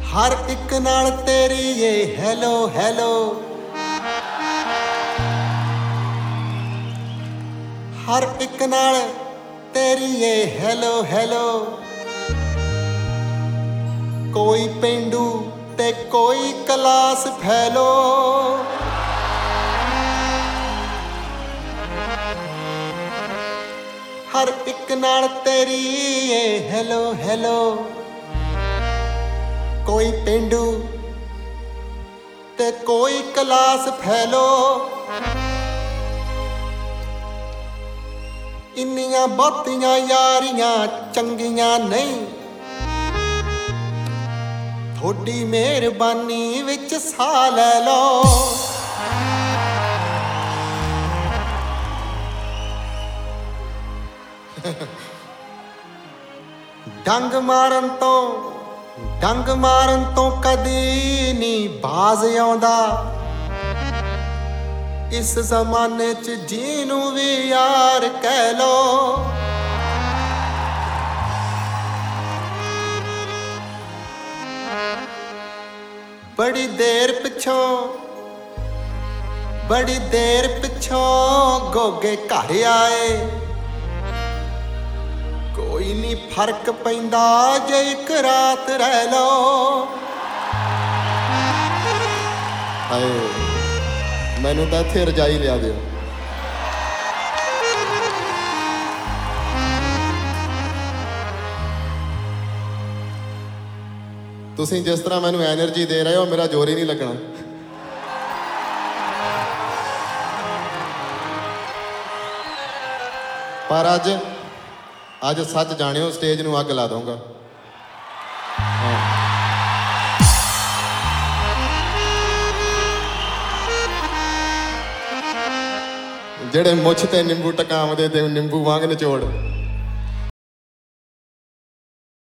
हर एक नाल तेरी ये हेलो हेलो, हर एक नाल तेरी ये हेलो हेलो। कोई पेंडू ते कोई क्लास फैलो, हर एक नाल तेरी ये हेलो हेलो। कोई पेंडू ते कोई क्लास फैलो। इन्नियां बहुतियां यारियां चंगियां नहीं, थोड़ी मेहरबानी विच साह लै लो। डंग मारन तो कदी नहीं बाज आउंदा, इस जमाने च जीनू भी यार कह लो। बड़ी देर पिछों गोगे घर आए, कोई नहीं फर्क पैंदा जे एक रात रह लो। हाय मैनू तां इत्थे रजाई लिया दिओ। तुसीं जिस तरह मैनू एनर्जी दे रहे हो मेरा जोर ही नहीं लगना। पर अज सच जानियो स्टेज नूं अग ला दूंगा। ਜਿਹੜੇ ਮੁੱਛ ਤੇ ਨਿੰਬੂ ਟਕਾਉਂਦੇ ਤੇ ਨਿੰਬੂ ਵਾਂਗ ਨਿਚੋੜ।